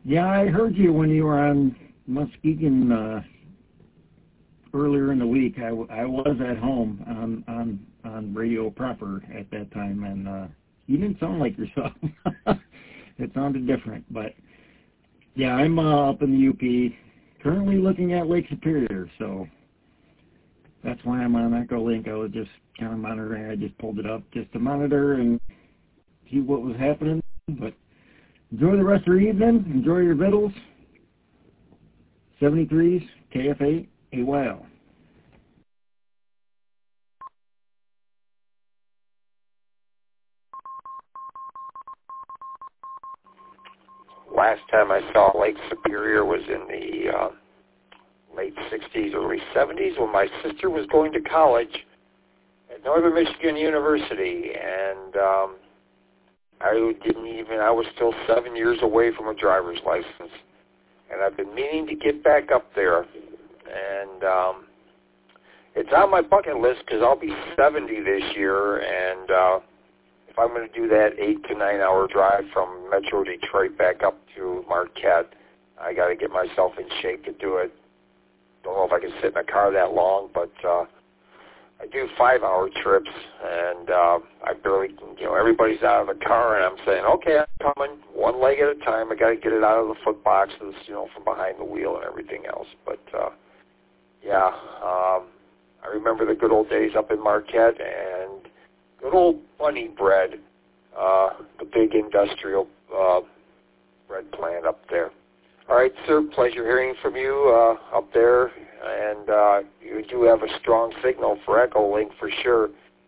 Yeah, I heard you when you were on Muskegon earlier in the week. I was at home on radio proper at that time, and you didn't sound like yourself. It sounded different, but yeah, I'm up in the UP, currently looking at Lake Superior, so that's why I'm on Echolink. I was just kind of monitoring. I just pulled it up just to monitor and see what was happening, but enjoy the rest of your evening. Enjoy your vittles. 73s, KF8, AYL. Last time I saw Lake Superior was in the late 60s, early 70s when my sister was going to college at Northern Michigan University, and I was still 7 years away from a driver's license, and I've been meaning to get back up there, and it's on my bucket list because I'll be 70 this year, and if I'm going to do that 8 to 9 hour drive from Metro Detroit back up to Marquette, I got to get myself in shape to do it. Don't know if I can sit in a car that long, but I do 5 hour trips, and I barely, everybody's out of the car, and I'm saying, okay, I'm coming one leg at a time. I got to get it out of the foot boxes, from behind the wheel and everything else. But yeah, I remember the good old days up in Marquette and good old Bunny Bread, the big industrial bread plant up there. All right, sir, pleasure hearing from you up there, and you do have a strong signal for Echolink for sure.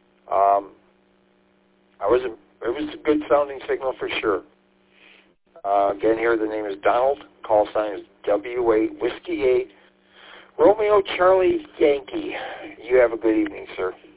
It was a good sounding signal for sure. Again, here the name is Donald. Call sign is W8 Whiskey 8 Romeo Charlie Yankee. You have a good evening, sir.